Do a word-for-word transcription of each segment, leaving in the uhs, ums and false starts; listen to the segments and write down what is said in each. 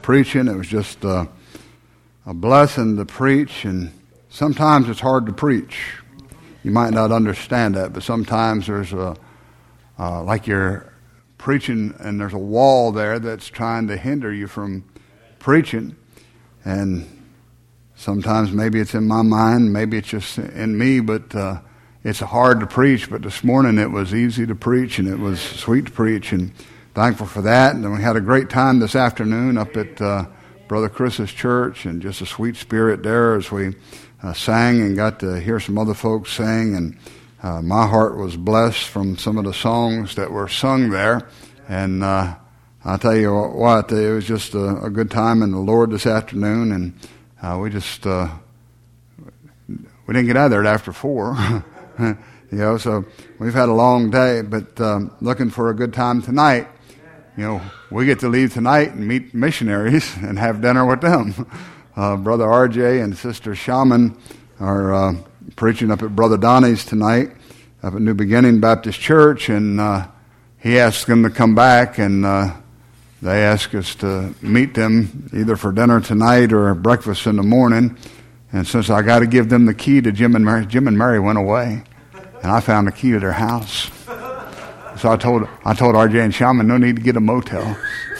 preaching. It was just uh, a blessing to preach, and sometimes it's hard to preach. You might not understand that, but sometimes there's a, uh, like you're preaching and there's a wall there that's trying to hinder you from preaching. And sometimes maybe it's in my mind, maybe it's just in me, but uh, it's hard to preach. But this morning it was easy to preach, and it was sweet to preach, and thankful for that. And then we had a great time this afternoon up at uh, Brother Chris's church, and just a sweet spirit there as we uh, sang and got to hear some other folks sing. And uh, my heart was blessed from some of the songs that were sung there. And uh, I'll tell you what, it was just a, a good time in the Lord this afternoon. And uh, we just, uh, we didn't get out of there after four. You know, so we've had a long day, but um, looking for a good time tonight. You know, we get to leave tonight and meet missionaries and have dinner with them. Uh, Brother R J and Sister Shaman are uh, preaching up at Brother Donnie's tonight up at New Beginning Baptist Church, and uh, he asked them to come back, and uh, they asked us to meet them either for dinner tonight or breakfast in the morning. And since I got to give them the key to Jim and Mary, Jim and Mary went away, and I found the key to their house. So I told I told R J and Shaman, no need to get a motel.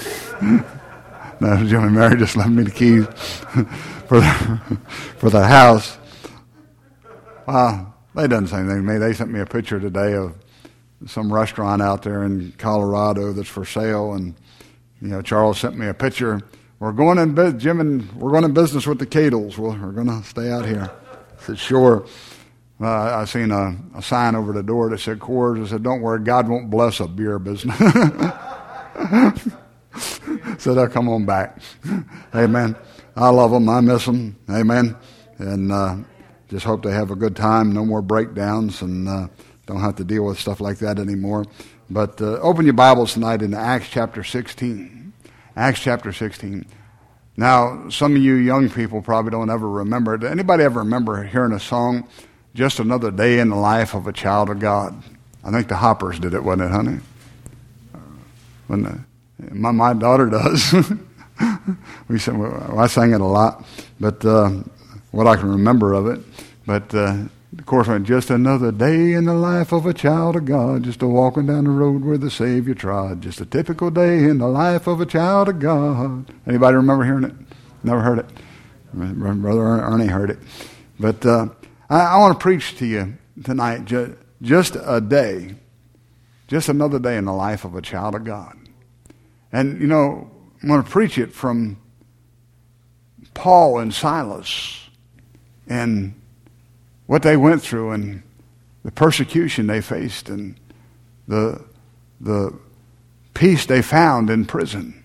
No, Jim and Mary just left me the keys for the, for the house. Well, they done the same thing to me. They sent me a picture today of some restaurant out there in Colorado that's for sale, and you know, Charles sent me a picture. We're going in business, Jim, and we're going in business with the Cadles. Well, we're going to stay out here. I said, sure. Uh, I seen a, a sign over the door that said Coors. I said, don't worry, God won't bless a beer business. So they'll come on back. Amen. I love them. I miss them. Amen. And uh, just hope they have a good time. No more breakdowns, and uh, don't have to deal with stuff like that anymore. But uh, open your Bibles tonight into Acts chapter sixteen. Acts chapter sixteen. Now, some of you young people probably don't ever remember. Did anybody ever remember hearing a song, Just Another Day in the Life of a Child of God? I think the Hoppers did it, wasn't it, honey? When the, my, my daughter does. we sang, well, I sang it a lot, but uh, what I can remember of it. But, uh, of course, just another day in the life of a child of God, just a walking down the road where the Savior trod. Just a typical day in the life of a child of God. Anybody remember hearing it? Never heard it. Brother Ernie heard it. But uh, I, I want to preach to you tonight ju- just a day, just another day in the life of a child of God. And, you know, I'm going to preach it from Paul and Silas and what they went through and the persecution they faced and the the peace they found in prison,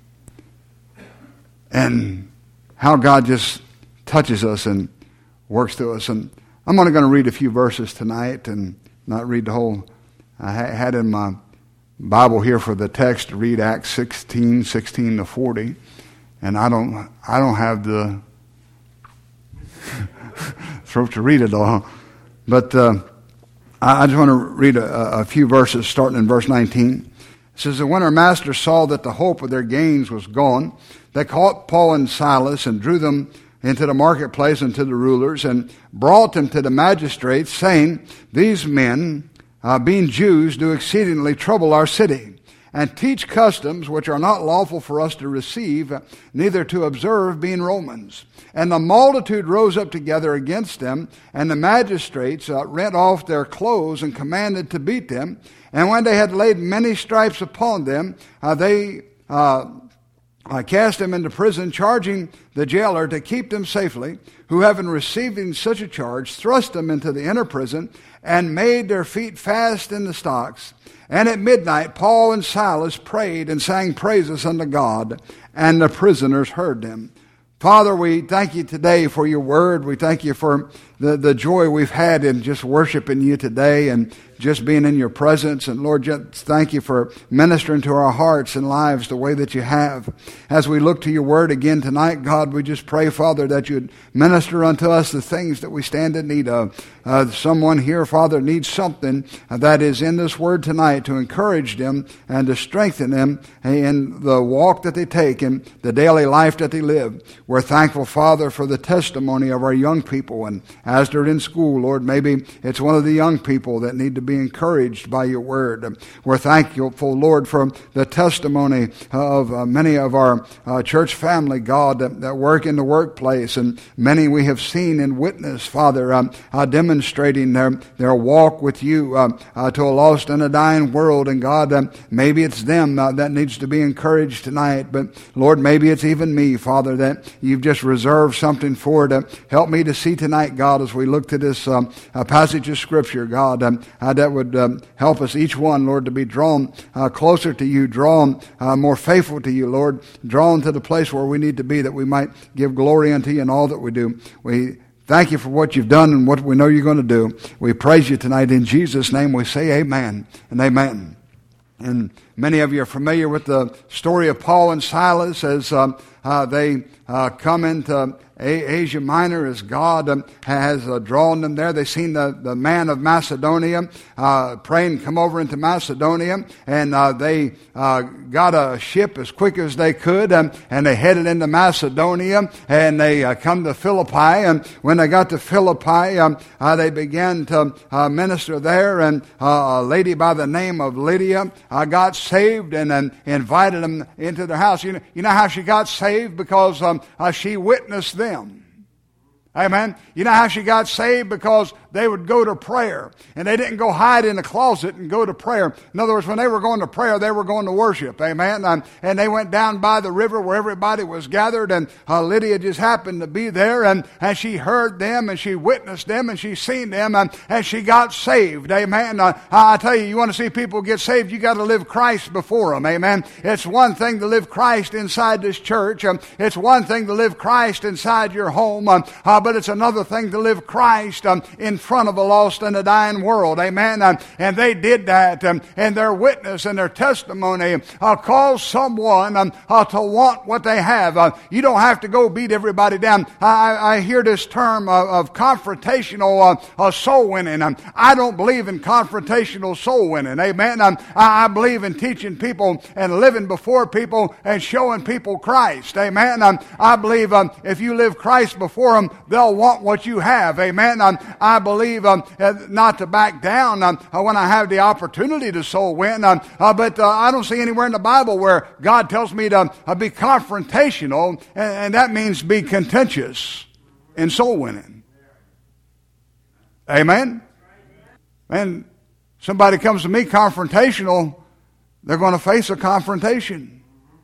and how God just touches us and works through us. And I'm only going to read a few verses tonight and not read the whole. I had in my Bible here for the text to read Acts sixteen, sixteen to forty, and I don't I don't have the throat to read it all. But uh, I just want to read a, a few verses, starting in verse nineteen. It says that when our masters saw that the hope of their gains was gone, they caught Paul and Silas and drew them into the marketplace and to the rulers, and brought them to the magistrates, saying, These men, uh, being Jews, do exceedingly trouble our city, and teach customs which are not lawful for us to receive, neither to observe, being Romans. And the multitude rose up together against them, and the magistrates uh, rent off their clothes and commanded to beat them. And when they had laid many stripes upon them, uh, they uh, uh, cast them into prison, charging the jailer to keep them safely, who having received such a charge, thrust them into the inner prison, and made their feet fast in the stocks. And at midnight Paul and Silas prayed and sang praises unto God, and the prisoners heard them. Father, we thank you today for your word. We thank you for the, the joy we've had in just worshiping you today and just being in your presence. And Lord, just thank you for ministering to our hearts and lives the way that you have. As we look to your word again tonight, God, we just pray, Father, that you'd minister unto us the things that we stand in need of. Uh, someone here, Father, needs something that is in this word tonight to encourage them and to strengthen them in the walk that they take and the daily life that they live. We're thankful, Father, for the testimony of our young people. And as they're in school, Lord, maybe it's one of the young people that need to be encouraged by your word. We're thankful, Lord, for the testimony of uh, many of our uh, church family, God, that, that work in the workplace. And many we have seen and witnessed, Father, um, uh, demonstrating their, their walk with you uh, uh, to a lost and a dying world. And God, uh, maybe it's them uh, that needs to be encouraged tonight. But Lord, maybe it's even me, Father, that you've just reserved something for to help me to see tonight, God, as we look to this um, uh, passage of Scripture, God, um, uh, that would um, help us each one, Lord, to be drawn uh, closer to you, drawn uh, more faithful to you, Lord, drawn to the place where we need to be, that we might give glory unto you in all that we do. We thank you for what you've done and what we know you're going to do. We praise you tonight. In Jesus' name we say amen and amen. And many of you are familiar with the story of Paul and Silas as um, uh, they uh, come into Asia Minor, as God um, has uh, drawn them there. They've seen the, the man of Macedonia uh, praying, come over into Macedonia, and uh, they uh, got a ship as quick as they could, um, and they headed into Macedonia, and they uh, come to Philippi. And when they got to Philippi, um, uh, they began to uh, minister there, and uh, a lady by the name of Lydia uh, got saved and, and invited them into their house. You know, you know how she got saved? Because um, uh, she witnessed them. Them. Amen. You know how she got saved? Because they would go to prayer. And they didn't go hide in a closet and go to prayer. In other words, when they were going to prayer, they were going to worship. Amen. Um, and they went down by the river where everybody was gathered. And uh, Lydia just happened to be there. And, and she heard them and she witnessed them and she seen them. And, and she got saved. Amen. Uh, I tell you, you want to see people get saved, you got to live Christ before them. Amen. It's one thing to live Christ inside this church. Um, it's one thing to live Christ inside your home. Um, uh, but it's another thing to live Christ um, in front of a lost and a dying world. Amen. Um, and they did that. Um, and their witness and their testimony uh, caused someone um, uh, to want what they have. Uh, you don't have to go beat everybody down. I, I hear this term of, of confrontational uh, uh, soul winning. Um, I don't believe in confrontational soul winning. Amen. Um, I, I believe in teaching people and living before people and showing people Christ. Amen. Um, I believe um, if you live Christ before them, they'll want what you have. Amen. Um, I believe um, not to back down um, when I have the opportunity to soul win. Um, uh, but uh, I don't see anywhere in the Bible where God tells me to uh, be confrontational, and, and that means be contentious in soul winning. Amen. And somebody comes to me confrontational, they're going to face a confrontation.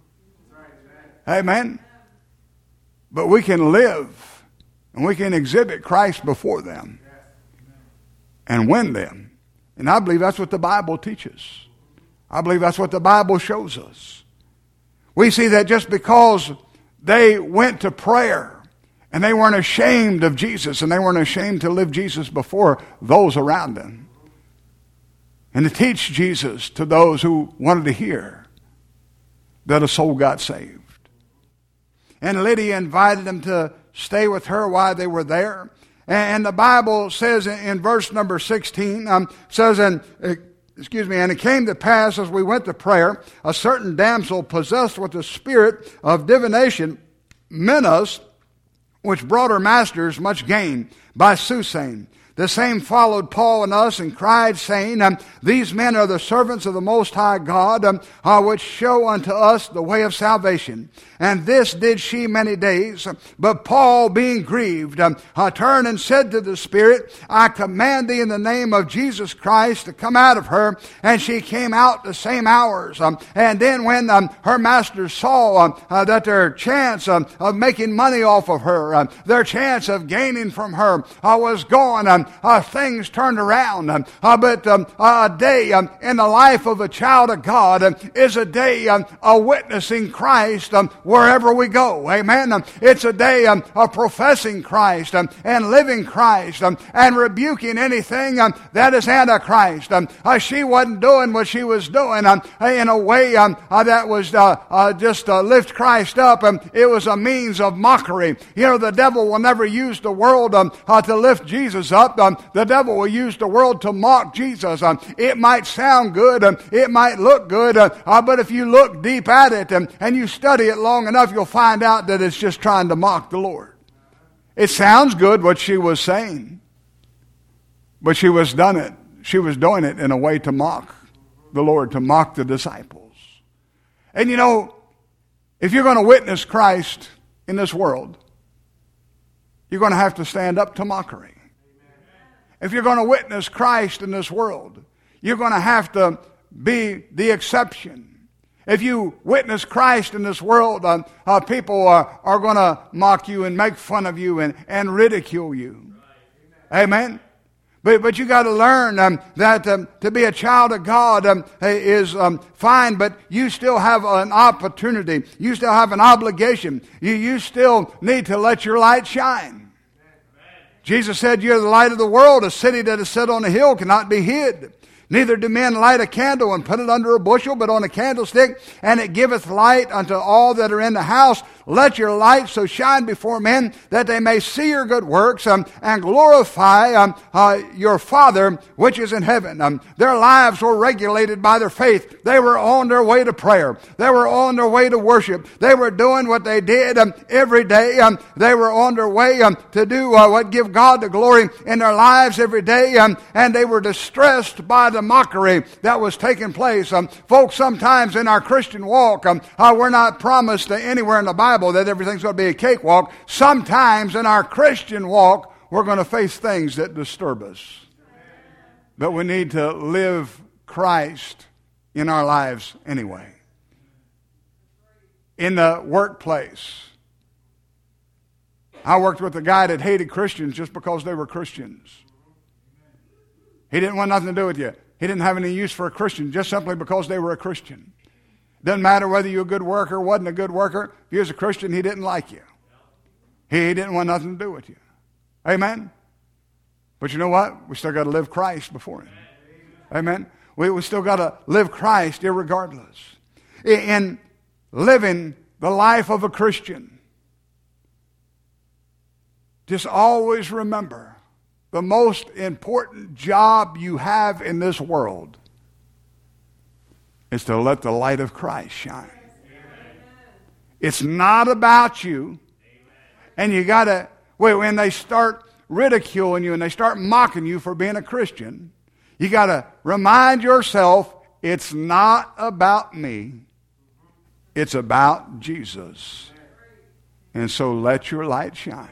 Amen. But we can live and we can exhibit Christ before them and win them. And I believe that's what the Bible teaches. I believe that's what the Bible shows us. We see that just because they went to prayer and they weren't ashamed of Jesus and they weren't ashamed to live Jesus before those around them and to teach Jesus to those who wanted to hear, that a soul got saved. And Lydia invited them to stay with her while they were there. And the Bible says in verse number sixteen, um, says, and excuse me, and it came to pass as we went to prayer, a certain damsel possessed with the spirit of divination met us, which brought her masters much gain by soothsaying. The same followed Paul and us and cried, saying, um, These men are the servants of the Most High God, um, uh, which show unto us the way of salvation. And this did she many days. But Paul, being grieved, um, uh, turned and said to the Spirit, I command thee in the name of Jesus Christ to come out of her. And she came out the same hours. Um, and then when um, her masters saw um, uh, that their chance um, of making money off of her, um, their chance of gaining from her uh, was gone, um, um, uh, things turned around. Um, uh, but um, a day um, in the life of a child of God um, is a day um, of witnessing Christ um, wherever we go. Amen. Um, it's a day um, of professing Christ um, and living Christ um, and rebuking anything um, that is antichrist. Um, uh, she wasn't doing what she was doing um, in a way um, uh, that was uh, uh, just uh, lift Christ up. Um, it was a means of mockery. You know, the devil will never use the world um, uh, to lift Jesus up. Um, the devil will use the world to mock Jesus. Um, it might sound good. Um, it might look good. Uh, uh, but if you look deep at it um, and you study it long enough, you'll find out that it's just trying to mock the Lord. It sounds good what she was saying, but she was done it. She was doing it in a way to mock the Lord, to mock the disciples. And you know, if you're going to witness Christ in this world, you're going to have to stand up to mockery. If you're going to witness Christ in this world, you're going to have to be the exception. If you witness Christ in this world, uh, uh, people are, are going to mock you and make fun of you and, and ridicule you. Amen? But but you got to learn um, that um, to be a child of God um, is um, fine, but you still have an opportunity. You still have an obligation. You, you still need to let your light shine. Jesus said, "You're the light of the world. A city that is set on a hill cannot be hid. Neither do men light a candle and put it under a bushel, but on a candlestick, and it giveth light unto all that are in the house. Let your light so shine before men that they may see your good works um, and glorify um, uh, your Father which is in heaven." Um, their lives were regulated by their faith. They were on their way to prayer. They were on their way to worship. They were doing what they did um, every day. Um, they were on their way um, to do uh, what give God the glory in their lives every day. Um, and they were distressed by the mockery that was taking place. Um, folks, sometimes in our Christian walk, um, uh, we're not promised uh, anywhere in the Bible that everything's going to be a cakewalk. Sometimes in our Christian walk, we're going to face things that disturb us. But we need to live Christ in our lives anyway. In the workplace, I worked with a guy that hated Christians just because they were Christians. He didn't want nothing to do with you. He didn't have any use for a Christian just simply because they were a Christian. Doesn't matter whether you're a good worker or wasn't a good worker. If you was a Christian, he didn't like you. He didn't want nothing to do with you. Amen? But you know what? We still got to live Christ before him. Amen? We, we still got to live Christ irregardless. In living the life of a Christian, just always remember the most important job you have in this world is to let the light of Christ shine. Amen. It's not about you. Amen. And you got to, wait, when they start ridiculing you and they start mocking you for being a Christian, you got to remind yourself, it's not about me. It's about Jesus. And so let your light shine.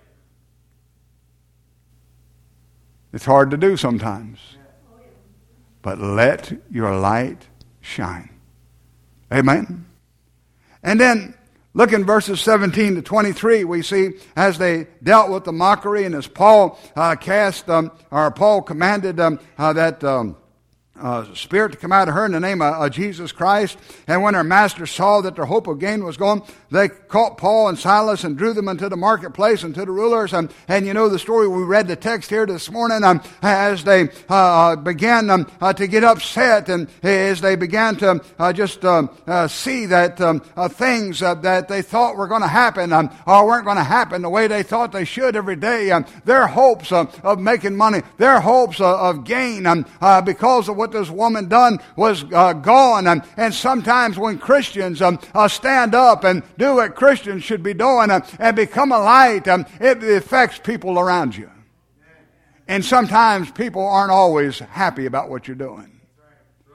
It's hard to do sometimes. But let your light shine. Amen. And then look in verses seventeen to twenty-three, we see as they dealt with the mockery, and as Paul uh, cast, um, or Paul commanded um, uh, that um, uh, spirit to come out of her in the name of, of Jesus Christ. And when her master saw that their hope of gain was gone, they caught Paul and Silas and drew them into the marketplace and to the rulers. And, and you know the story, we read the text here this morning, um, as they uh, began um, uh, to get upset, and as they began to uh, just um, uh, see that um, uh, things uh, that they thought were going to happen um, or weren't going to happen the way they thought they should every day. Um, their hopes uh, of making money, their hopes uh, of gain um, uh, because of what this woman done was uh, gone. Um, and sometimes when Christians um, uh, stand up and do what Christians should be doing uh, and become a light, um, it affects people around you. And sometimes people aren't always happy about what you're doing.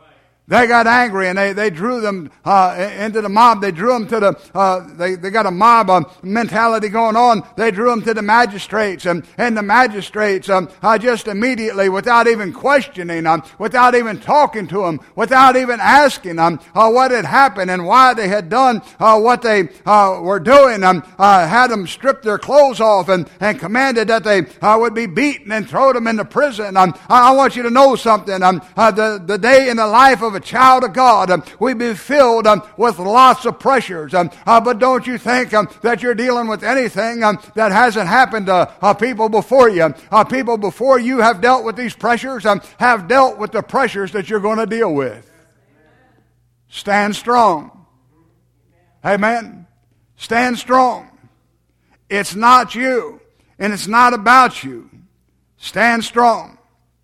They got angry and they, they drew them uh, into the mob. They drew them to the, uh, they, they got a mob uh, mentality going on. They drew them to the magistrates. And, and the magistrates um, uh, just immediately, without even questioning them, without even talking to them, without even asking them uh, what had happened and why they had done uh, what they uh, were doing, um, uh, had them strip their clothes off and, and commanded that they uh, would be beaten and throw them into prison. Um, I, I want you to know something. Um, uh, the, the day in the life of a child of God, um, we be filled um, with lots of pressures. Um, uh, but don't you think um, that you're dealing with anything um, that hasn't happened to uh, people before you? Uh, people before you have dealt with these pressures, um, have dealt with the pressures that you're going to deal with. Stand strong. Amen. Stand strong. It's not you, and it's not about you. Stand strong.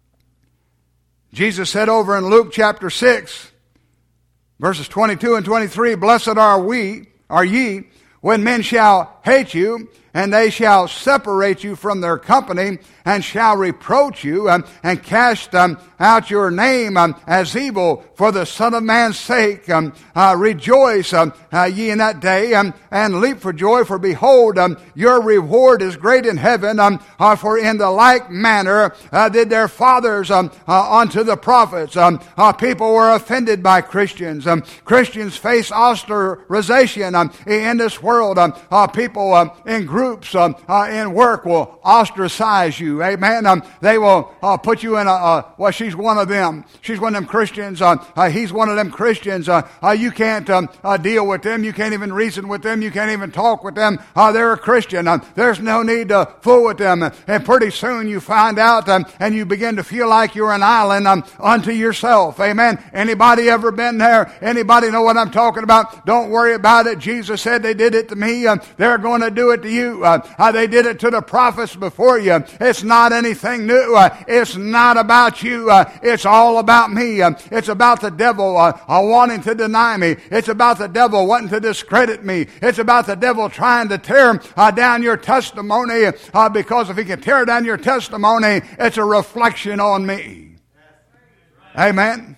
Jesus said over in Luke chapter six, verses twenty-two and twenty-three, Blessed are we, are ye, when men shall hate you, and they shall separate you from their company, and shall reproach you, um, and cast um, out your name um, as evil for the Son of Man's sake. Um, uh, rejoice um, uh, ye in that day, um, and leap for joy, for behold, um, your reward is great in heaven. Um, uh, for in the like manner uh, did their fathers um, uh, unto the prophets. Um, uh, people were offended by Christians. Um, Christians face ostracization um, in this world. Um, uh, people um, in groups um, uh, in work will ostracize you. Amen. Um, they will uh, put you in a, uh, well, she's one of them. She's one of them Christians. Uh, uh, he's one of them Christians. Uh, uh, you can't um, uh, deal with them. You can't even reason with them. You can't even talk with them. Uh, they're a Christian. Uh, there's no need to fool with them. And pretty soon you find out um, and you begin to feel like you're an island um, unto yourself. Amen. Anybody ever been there? Anybody know what I'm talking about? Don't worry about it. Jesus said they did it to me. Uh, they're going to do it to you. Uh, uh, they did it to the prophets before you. It's not anything new. Uh, it's not about you. Uh, it's all about me. Uh, it's about the devil uh, uh, wanting to deny me. It's about the devil wanting to discredit me. It's about the devil trying to tear uh, down your testimony uh, because if he can tear down your testimony, it's a reflection on me. Amen.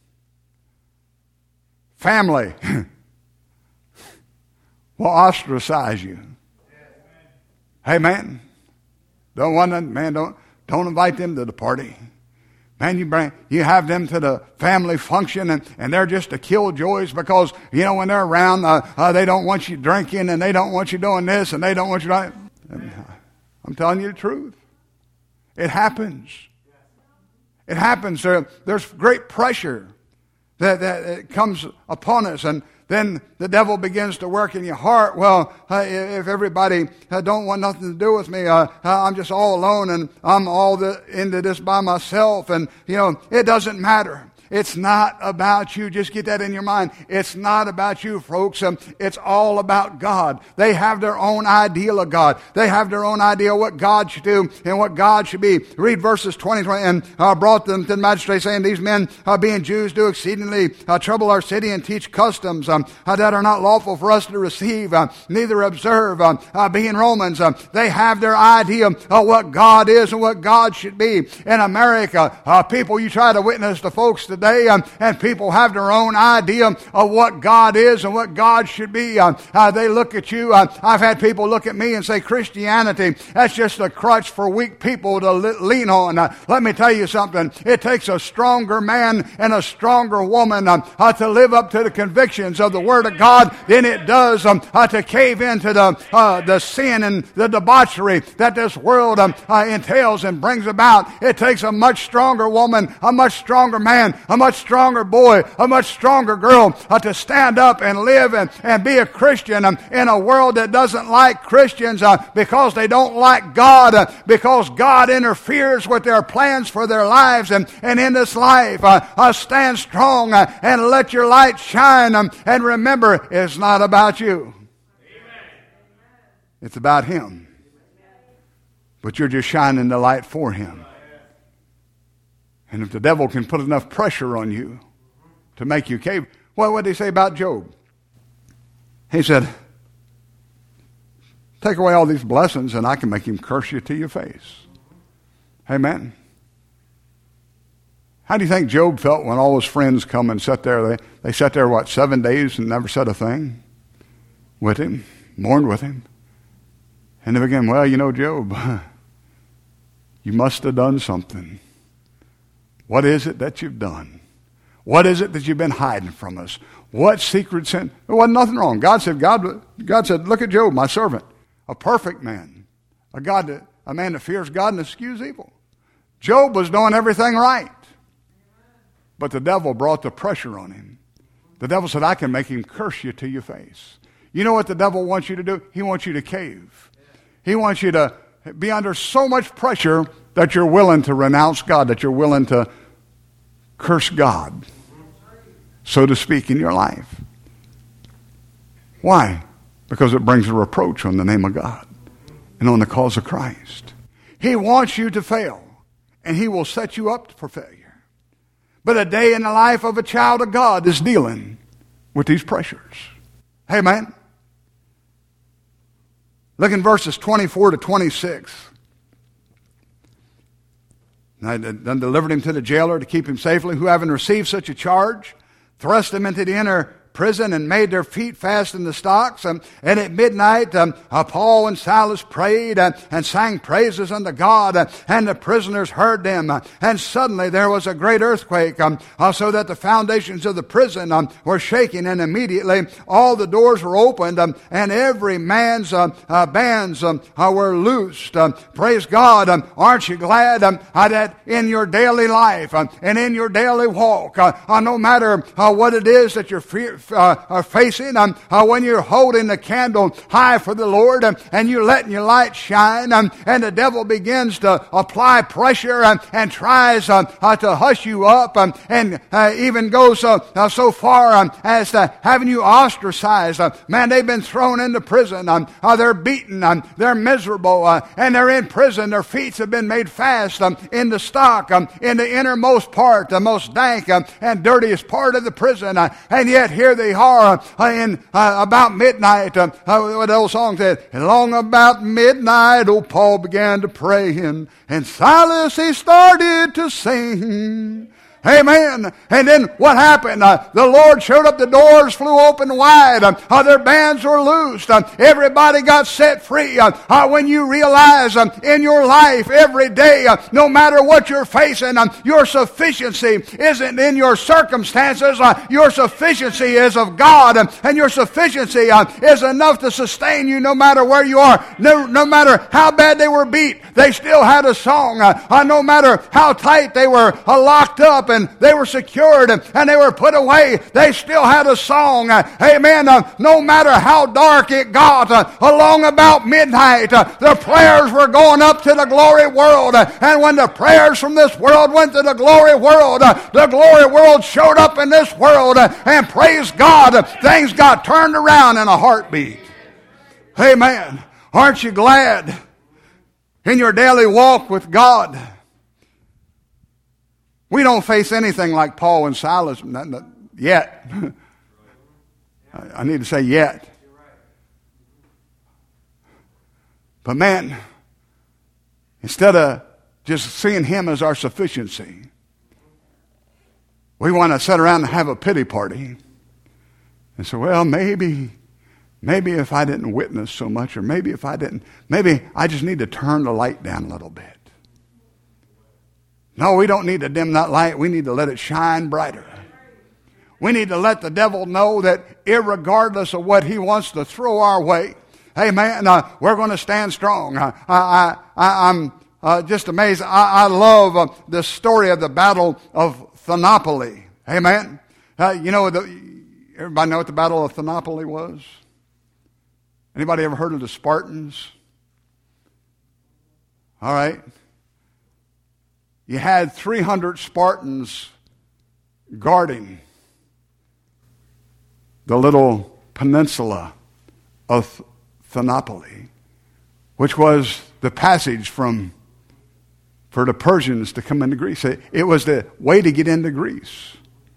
Family will ostracize you. Amen. Don't want to, man, don't, don't invite them to the party. Man, you bring, you have them to the family function and, and they're just a killjoys because, you know, when they're around, uh, uh, they don't want you drinking and they don't want you doing this and they don't want you doing, I'm telling you the truth. It happens. It happens. There, there's great pressure that, that, that comes upon us, and then the devil begins to work in your heart. Well, uh, if everybody uh, don't want nothing to do with me, uh, uh, I'm just all alone and I'm all the, into this by myself. And, you know, it doesn't matter. It's not about you. Just get that in your mind. It's not about you, folks. Um, it's all about God. They have their own ideal of God. They have their own idea of what God should do and what God should be. Read verses twenty, twenty, and uh, brought them to the magistrate, saying, These men, uh, being Jews, do exceedingly uh, trouble our city and teach customs um, uh, that are not lawful for us to receive, uh, neither observe. Uh, uh, being Romans, uh, they have their idea of what God is and what God should be. In America, uh, people, you try to witness to folks today, Today, um, and people have their own idea of what God is and what God should be. Uh, uh, they look at you. Uh, I've had people look at me and say, Christianity, that's just a crutch for weak people to le- lean on. Uh, let me tell you something. It takes a stronger man and a stronger woman uh, uh, to live up to the convictions of the Word of God than it does um, uh, to cave into the uh, the sin and the debauchery that this world um, uh, entails and brings about. It takes a much stronger woman, a much stronger man, a much stronger boy, a much stronger girl uh, to stand up and live and, and be a Christian um, in a world that doesn't like Christians uh, because they don't like God, uh, because God interferes with their plans for their lives and, and in this life. Uh, uh, stand strong uh, and let your light shine um, and remember, it's not about you. Amen. It's about Him. But you're just shining the light for Him. And if the devil can put enough pressure on you to make you cave, well, what did he say about Job? He said, take away all these blessings and I can make him curse you to your face. Amen. How do you think Job felt when all his friends come and sat there? They, they sat there, what, seven days and never said a thing with him, mourned with him. And they began, well, you know, Job, you must have done something. What is it that you've done? What is it that you've been hiding from us? What secret sin? There wasn't nothing wrong. God said, God, God said, look at Job, my servant, a perfect man, a God that, a man that fears God and eschews evil. Job was doing everything right. But the devil brought the pressure on him. The devil said, I can make him curse you to your face. You know what the devil wants you to do? He wants you to cave. He wants you to be under so much pressure that you're willing to renounce God, that you're willing to curse God, so to speak, in your life. Why? Because it brings a reproach on the name of God and on the cause of Christ. He wants you to fail, and he will set you up for failure. But a day in the life of a child of God is dealing with these pressures. Amen. Look in verses twenty-four to twenty-six. And I then delivered him to the jailer to keep him safely, who having received such a charge, thrust him into the inner prison and made their feet fast in the stocks. Um, and at midnight, um, uh, Paul and Silas prayed uh, and sang praises unto God, uh, and the prisoners heard them. Uh, and suddenly there was a great earthquake, um, uh, so that the foundations of the prison um, were shaking, and immediately all the doors were opened, um, and every man's uh, uh, bands um, uh, were loosed. Um, praise God. Um, aren't you glad um, uh, that in your daily life um, and in your daily walk, uh, uh, no matter uh, what it is that you're fear, Uh, are facing, um, uh, when you're holding the candle high for the Lord, um, and you're letting your light shine, um, and the devil begins to apply pressure um, and tries um, uh, to hush you up, um, and uh, even goes uh, uh, so far um, as to having you ostracized. Uh, man, they've been thrown into prison. Um, uh, they're beaten. Um, they're miserable, uh, and they're in prison. Their feet have been made fast um, in the stock, um, in the innermost part, the most dank um, and dirtiest part of the prison, uh, and yet here they are uh, in uh, about midnight. Uh, uh, what the old song said, and long about midnight, old Paul began to pray, and, and Silas he started to sing. Amen. And then what happened? Uh, the Lord showed up. The doors flew open wide. Uh, uh, their bands were loosed. Uh, everybody got set free. Uh, uh, when you realize uh, in your life every day, uh, no matter what you're facing, uh, your sufficiency isn't in your circumstances. Uh, your sufficiency is of God. Uh, and your sufficiency uh, is enough to sustain you no matter where you are. No, no matter how bad they were beat, they still had a song. Uh, uh, no matter how tight they were uh, locked up, and they were secured and they were put away, they still had a song. Amen. Uh, no matter how dark it got, uh, along about midnight, uh, the prayers were going up to the glory world. Uh, and when the prayers from this world went to the glory world, uh, the glory world showed up in this world, uh, and praise God, uh, things got turned around in a heartbeat. Amen. Aren't you glad in your daily walk with God? We don't face anything like Paul and Silas not, not, yet. I need to say yet. But man, instead of just seeing him as our sufficiency, we want to sit around and have a pity party and say, well, maybe, maybe if I didn't witness so much, or maybe if I didn't, maybe I just need to turn the light down a little bit. No, we don't need to dim that light. We need to let it shine brighter. We need to let the devil know that irregardless of what he wants to throw our way, hey man, uh, we're going to stand strong. Uh, I, I, I'm uh, just amazed. I, I love uh, the story of the Battle of Thermopylae. Amen. Uh, you know, the, everybody know what the Battle of Thermopylae was? Anybody ever heard of the Spartans? All right. You had three hundred Spartans guarding the little peninsula of Thermopylae, which was the passage from for the Persians to come into Greece. It was the way to get into Greece.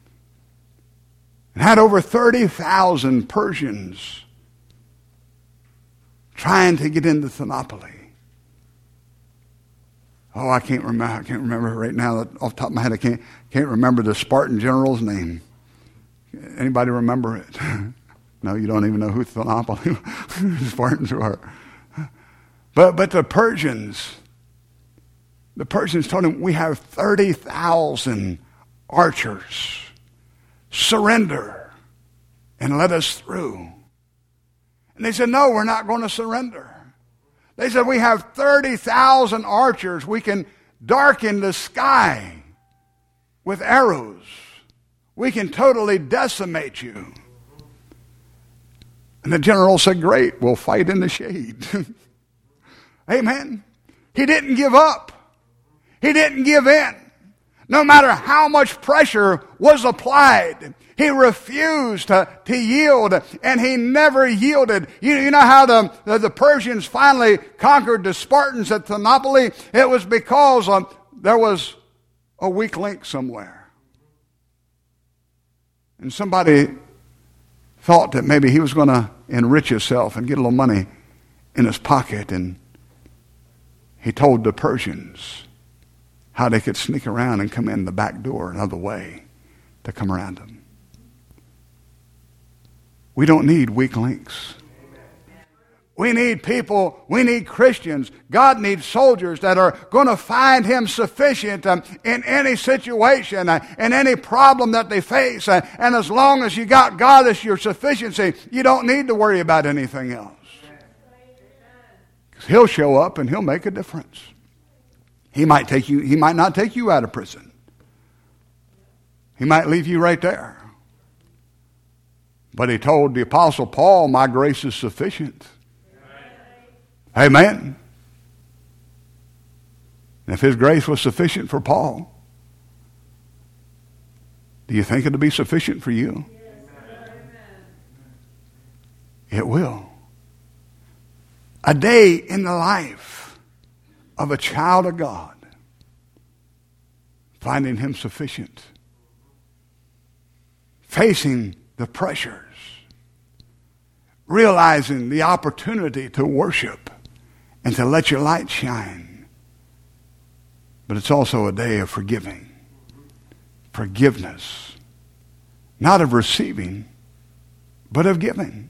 It had over thirty thousand Persians trying to get into Thermopylae. Oh, I can't remember. I can't remember right now. Off the top of my head, I can't can't remember the Spartan general's name. Anybody remember it? No, you don't even know who Thermopylae Spartans were. But but the Persians, the Persians told him, we have thirty thousand archers. Surrender and let us through. And they said, no, we're not going to surrender. They said, we have thirty thousand archers. We can darken the sky with arrows. We can totally decimate you. And the general said, great, we'll fight in the shade. Amen. He didn't give up. He didn't give in. No matter how much pressure was applied, he refused to, to yield, and he never yielded. You, you know how the, the, the Persians finally conquered the Spartans at Thermopylae? It was because um, there was a weak link somewhere. And somebody thought that maybe he was going to enrich himself and get a little money in his pocket, and he told the Persians how they could sneak around and come in the back door another way to come around them. We don't need weak links. We need people, we need Christians. God needs soldiers that are going to find him sufficient um, in any situation, uh, in any problem that they face. Uh, and as long as you got God as your sufficiency, you don't need to worry about anything else. Because he'll show up and he'll make a difference. He might take you, he might not take you out of prison. He might leave you right there. But he told the Apostle Paul, my grace is sufficient. Amen. Amen. And if his grace was sufficient for Paul, do you think it'll be sufficient for you? Yes. It will. A day in the life of a child of God, finding him sufficient, facing the pressures, realizing the opportunity to worship and to let your light shine. But it's also a day of forgiving, forgiveness, not of receiving, but of giving.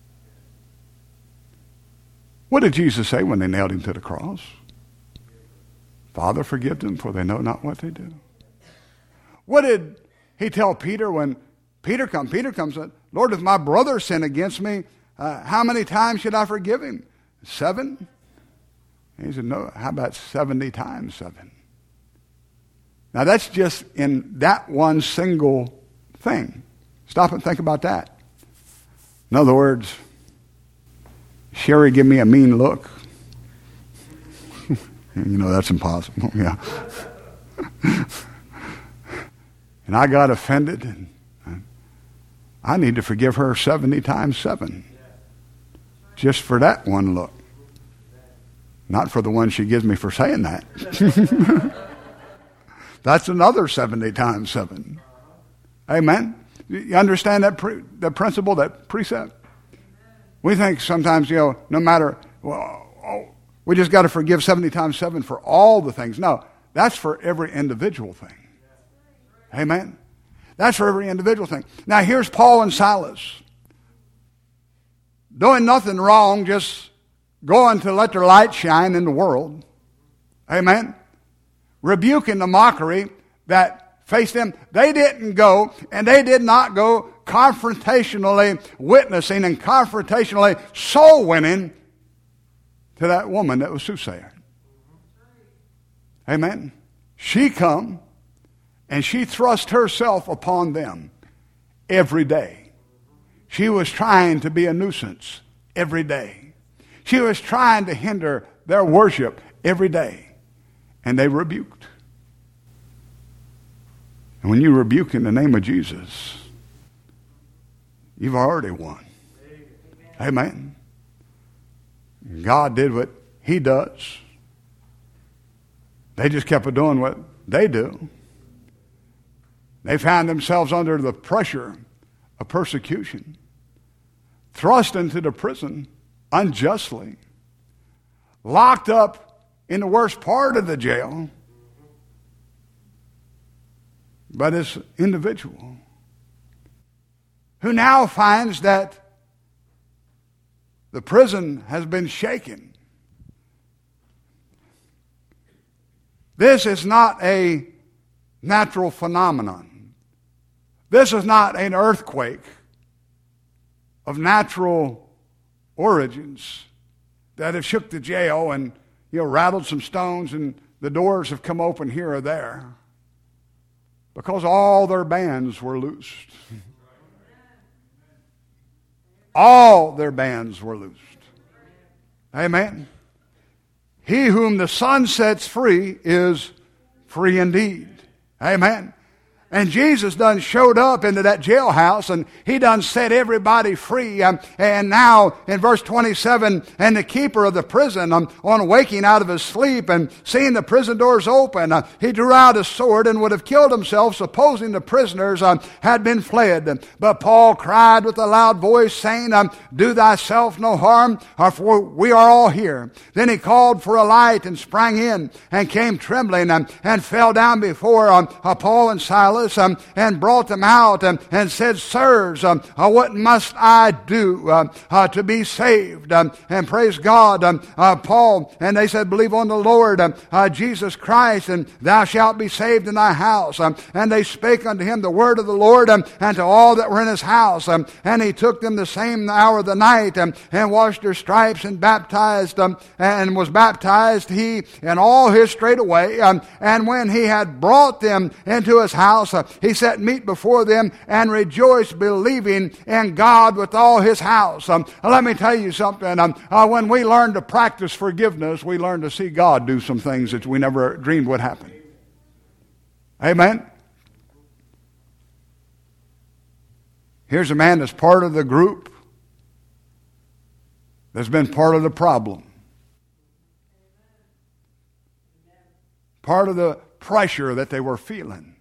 What did Jesus say when they nailed him to the cross? Father, forgive them, for they know not what they do. What did he tell Peter when Peter comes? Peter comes and said, Lord, if my brother sinned against me, uh, how many times should I forgive him? Seven? And he said, no, how about seventy times seven? Now that's just in that one single thing. Stop and think about that. In other words, Sherry give me a mean look. You know, that's impossible. Yeah. And I got offended. And I need to forgive her seventy times seven. Just for that one look. Not for the one she gives me for saying that. That's another seventy times seven. Amen? You understand that pre- that principle, that precept? We think sometimes, you know, no matter, well, oh, we just got to forgive seventy times seven for all the things. No, that's for every individual thing. Amen? That's for every individual thing. Now here's Paul and Silas. Doing nothing wrong, just going to let their light shine in the world. Amen? Rebuking the mockery that faced them. They didn't go, and they did not go confrontationally witnessing and confrontationally soul winning to that woman that was soothsayer. Amen? She come and she thrust herself upon them every day. She was trying to be a nuisance every day. She was trying to hinder their worship every day. And they rebuked. And when you rebuke in the name of Jesus, you've already won. Amen. God did what he does. They just kept doing what they do. They found themselves under the pressure of persecution, thrust into the prison unjustly, locked up in the worst part of the jail, but this individual who now finds that the prison has been shaken. This is not a natural phenomenon. This is not an earthquake of natural origins that have shook the jail and, you know, rattled some stones and the doors have come open here or there. Because all their bands were loosed. All their bands were loosed. Amen. He whom the Son sets free is free indeed. Amen. And Jesus done showed up into that jailhouse and he done set everybody free. Um, and now in verse twenty-seven, and the keeper of the prison, um, on waking out of his sleep and seeing the prison doors open, uh, he drew out his sword and would have killed himself, supposing the prisoners um, had been fled. But Paul cried with a loud voice, saying, um, do thyself no harm, for we are all here. Then he called for a light and sprang in and came trembling um, and fell down before um, uh, Paul and Silas. Um, and brought them out um, and said, sirs, um, uh, what must I do uh, uh, to be saved? Um, and praise God, um, uh, Paul, and they said, believe on the Lord um, uh, Jesus Christ, and thou shalt be saved in thy house. Um, and they spake unto him the word of the Lord um, and to all that were in his house. Um, and he took them the same hour of the night um, and washed their stripes and baptized um, and was baptized, he and all his straightway. Um, and when he had brought them into his house, Uh, he set meat before them and rejoiced, believing in God with all his house. Um, let me tell you something. Um, uh, when we learn to practice forgiveness, we learn to see God do some things that we never dreamed would happen. Amen. Here's a man that's part of the group that's been part of the problem. Part of the pressure that they were feeling.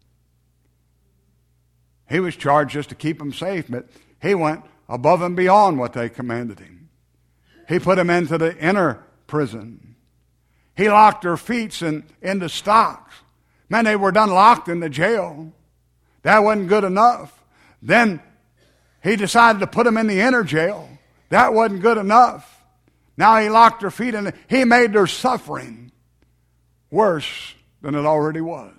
He was charged just to keep them safe, but he went above and beyond what they commanded him. He put them into the inner prison. He locked their feet in, in the stocks. Man, they were done locked in the jail. That wasn't good enough. Then he decided to put them in the inner jail. That wasn't good enough. Now he locked their feet in. He made their suffering worse than it already was.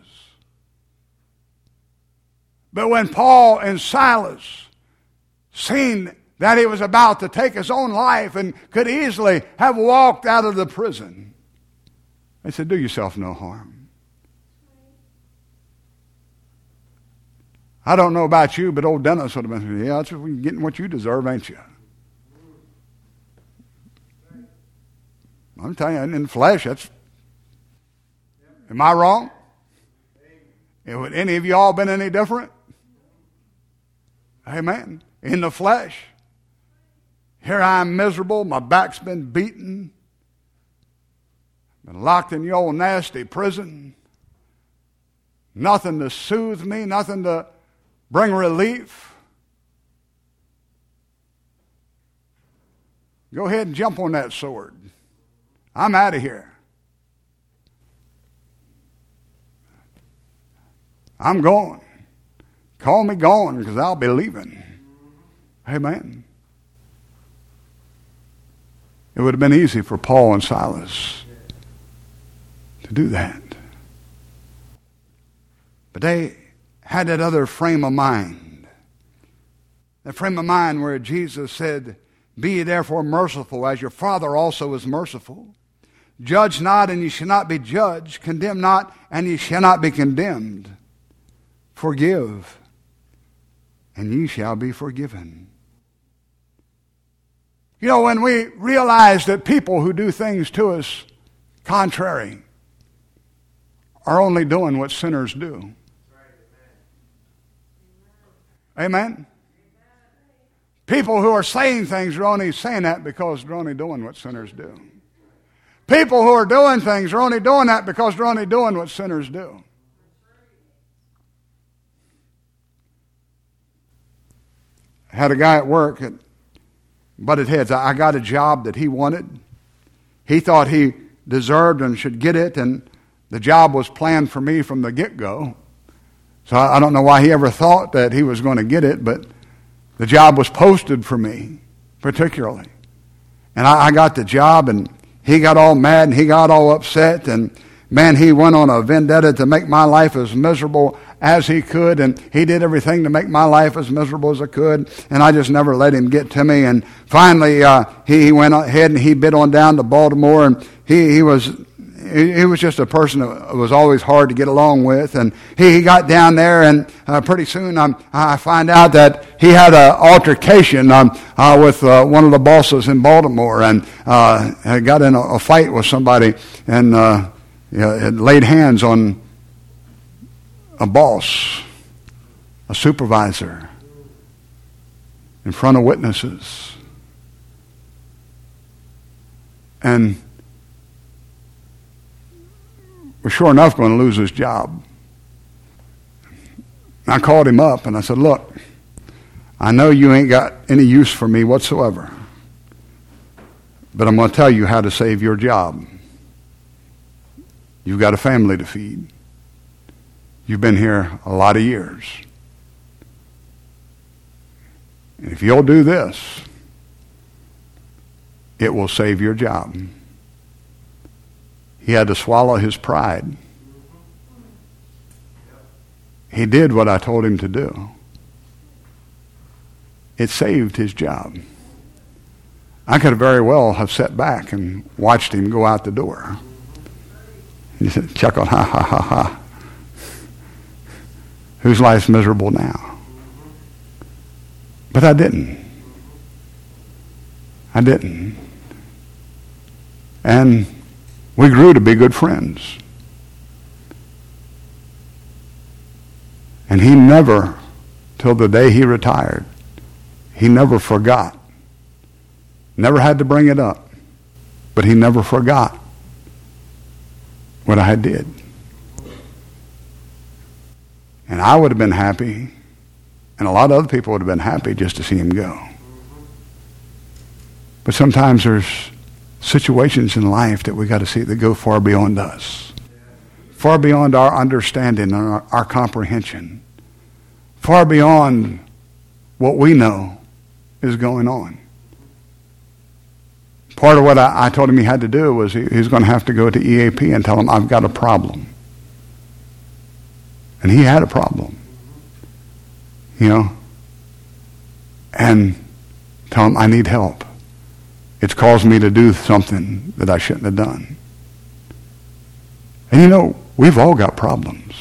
But when Paul and Silas seen that he was about to take his own life and could easily have walked out of the prison, they said, do yourself no harm. I don't know about you, but old Dennis would have been, yeah, that's you're getting what you deserve, ain't you? I'm telling you, in the flesh, that's, am I wrong? Would any of you all been any different? Amen. In the flesh. Here I am miserable. My back's been beaten. Been locked in your old nasty prison. Nothing to soothe me. Nothing to bring relief. Go ahead and jump on that sword. I'm out of here. I'm going. Call me going because I'll be leaving. Amen. It would have been easy for Paul and Silas to do that. But they had that other frame of mind. That frame of mind where Jesus said, be ye therefore merciful as your Father also is merciful. Judge not and ye shall not be judged. Condemn not and ye shall not be condemned. Forgive, and ye shall be forgiven. You know, when we realize that people who do things to us contrary are only doing what sinners do. Amen? People who are saying things are only saying that because they're only doing what sinners do. People who are doing things are only doing that because they're only doing what sinners do. I had a guy at work that butted heads. I got a job that he wanted. He thought he deserved and should get it, and the job was planned for me from the get-go. So I don't know why he ever thought that he was going to get it, but the job was posted for me, particularly. And I, I got the job, and he got all mad, and he got all upset, and man, he went on a vendetta to make my life as miserable as he could, and he did everything to make my life as miserable as I could, and I just never let him get to me. And finally, uh, he, he went ahead and he bid on down to Baltimore, and he, he was he, he was just a person that was always hard to get along with. And he, he got down there, and uh, pretty soon um, I find out that he had an altercation um, uh, with uh, one of the bosses in Baltimore, and uh, got in a, a fight with somebody, and uh, you know, it laid hands on a boss, a supervisor, in front of witnesses. And was sure enough going to lose his job. I called him up and I said, look, I know you ain't got any use for me whatsoever, but I'm going to tell you how to save your job. You've got a family to feed. You've been here a lot of years. And if you'll do this, it will save your job. He had to swallow his pride. He did what I told him to do. It saved his job. I could have very well have sat back and watched him go out the door. And he said, chuckled, ha, ha, ha, ha. Whose life's miserable now? But I didn't. I didn't. And we grew to be good friends. And he never, till the day he retired, he never forgot. Never had to bring it up. But he never forgot what I did. And I would have been happy, and a lot of other people would have been happy just to see him go. But sometimes there's situations in life that we got to see that go far beyond us, far beyond our understanding and our, our comprehension, far beyond what we know is going on. Part of what I, I told him he had to do was he, he was going to have to go to E A P and tell him, I've got a problem. And he had a problem, you know, and tell him I need help. It's caused me to do something that I shouldn't have done. And you know, we've all got problems.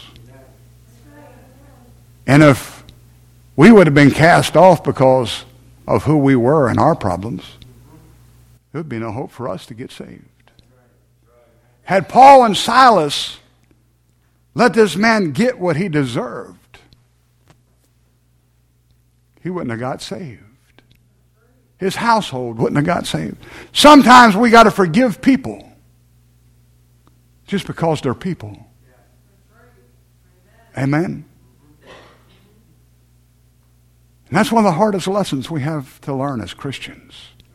And if we would have been cast off because of who we were and our problems, there would be no hope for us to get saved. Had Paul and Silas let this man get what he deserved, he wouldn't have got saved. His household wouldn't have got saved. Sometimes we got to forgive people just because they're people. Amen. And that's one of the hardest lessons we have to learn as Christians,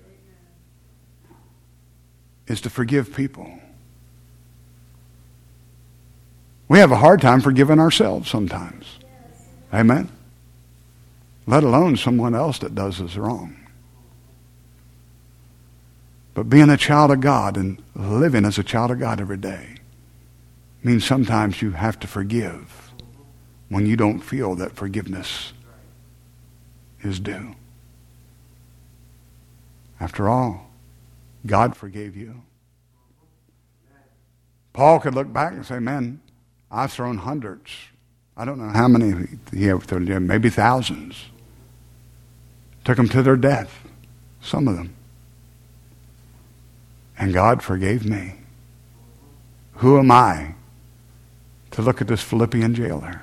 is to forgive people. We have a hard time forgiving ourselves sometimes. Amen. Let alone someone else that does us wrong. But being a child of God and living as a child of God every day means sometimes you have to forgive when you don't feel that forgiveness is due. After all, God forgave you. Paul could look back and say, man, I've thrown hundreds. I don't know how many he ever thrown, maybe thousands. Took them to their death, some of them. And God forgave me. Who am I to look at this Philippian jailer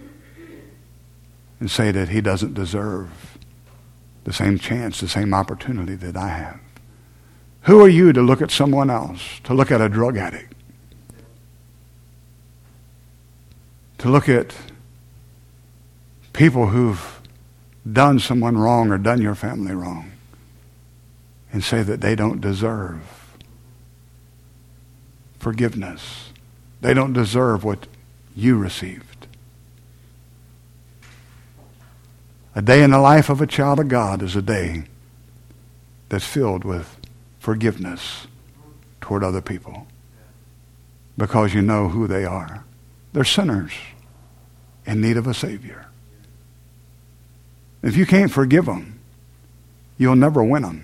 and say that he doesn't deserve the same chance, the same opportunity that I have? Who are you to look at someone else, to look at a drug addict, to look at people who've done someone wrong or done your family wrong and say that they don't deserve forgiveness. They don't deserve what you received. A day in the life of a child of God is a day that's filled with forgiveness toward other people, because you know who they are. They're sinners in need of a Savior. If you can't forgive them, you'll never win them.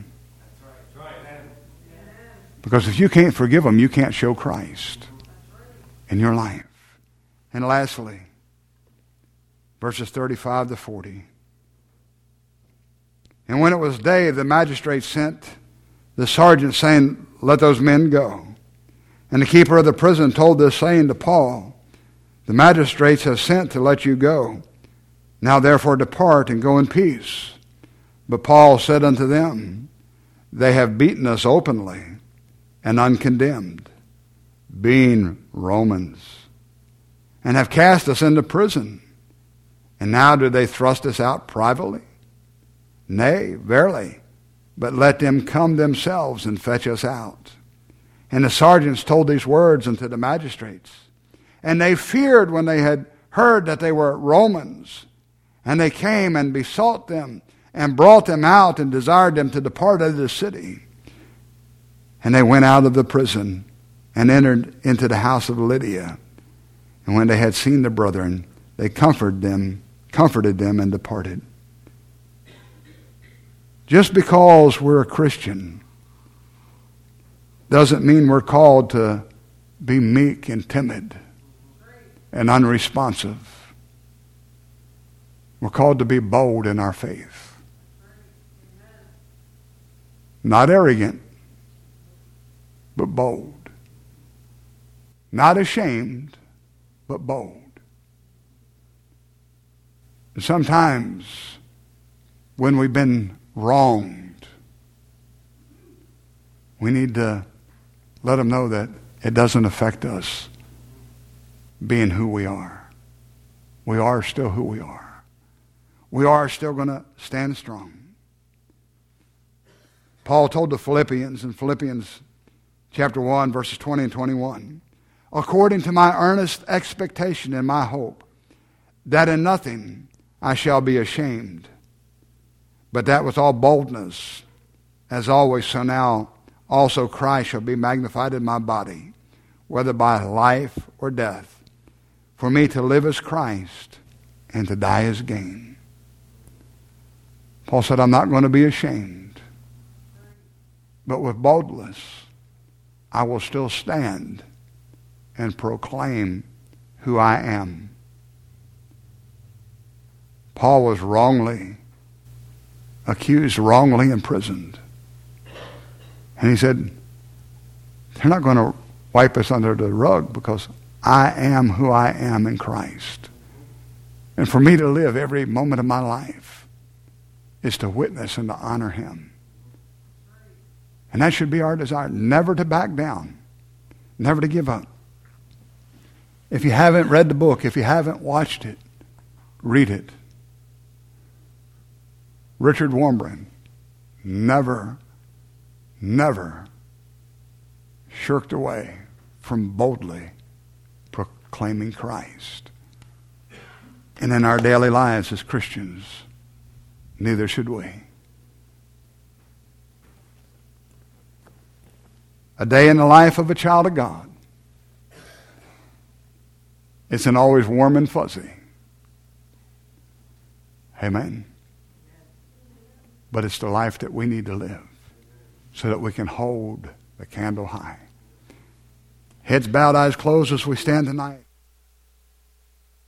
Because if you can't forgive them, you can't show Christ in your life. And lastly, verses thirty-five to forty. And when it was day, the magistrate sent the sergeant, saying, "Let those men go." And the keeper of the prison told this saying to Paul, "The magistrates have sent to let you go. Now therefore depart and go in peace." But Paul said unto them, "They have beaten us openly and uncondemned, being Romans, and have cast us into prison. And now do they thrust us out privately? Nay, verily, but let them come themselves and fetch us out." And the sergeants told these words unto the magistrates. And they feared when they had heard that they were Romans. And they came and besought them and brought them out and desired them to depart out of the city. And they went out of the prison and entered into the house of Lydia. And when they had seen the brethren, they comforted them, comforted them and departed. Just because we're a Christian doesn't mean we're called to be meek and timid and unresponsive. We're called to be bold in our faith. Not arrogant, but bold. Not ashamed, but bold. And sometimes when we've been wronged, we need to let them know that it doesn't affect us being who we are. We are still who we are. We are still going to stand strong. Paul told the Philippians in Philippians chapter one, verses twenty and twenty-one, "According to my earnest expectation and my hope, that in nothing I shall be ashamed, but that with all boldness, as always, so now also Christ shall be magnified in my body, whether by life or death. For me to live is Christ, and to die is gain." Paul said, I'm not going to be ashamed, but with boldness, I will still stand and proclaim who I am. Paul was wrongly accused, wrongly imprisoned. And he said, they're not going to wipe us under the rug, because I am who I am in Christ. And for me to live every moment of my life is to witness and to honor him. And that should be our desire, never to back down, never to give up. If you haven't read the book, if you haven't watched it, read it. Richard Warmbrand never, never shirked away from boldly proclaiming Christ. And in our daily lives as Christians, neither should we. A day in the life of a child of God isn't always warm and fuzzy. Amen. But it's the life that we need to live so that we can hold the candle high. Heads bowed, eyes closed as we stand tonight.